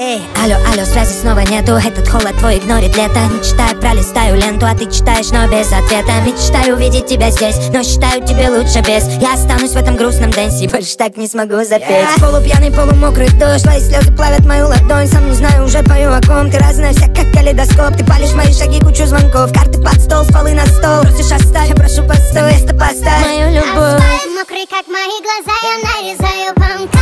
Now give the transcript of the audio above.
Эй, алло, алло, связи снова нету. Этот холод твой игнорит лето. Мечтаю, пролистаю ленту, а ты читаешь, но без ответа. Мечтаю увидеть тебя здесь, но считаю, тебе лучше без. Я останусь в этом грустном дэнсе, больше так не смогу запеть. Полупьяный, полумокрый дождь, твои слезы плавят мою ладонь. Сам не знаю, уже пою о ком. Ты разная вся, как калейдоскоп. Ты палишь мои шаги, кучу звонков. Карты под стол, полы на стол. Просишь оставь, я прошу постой. Место поставь мою любовь. Асфальт мокрый, как мои глаза, я нарезаю вам.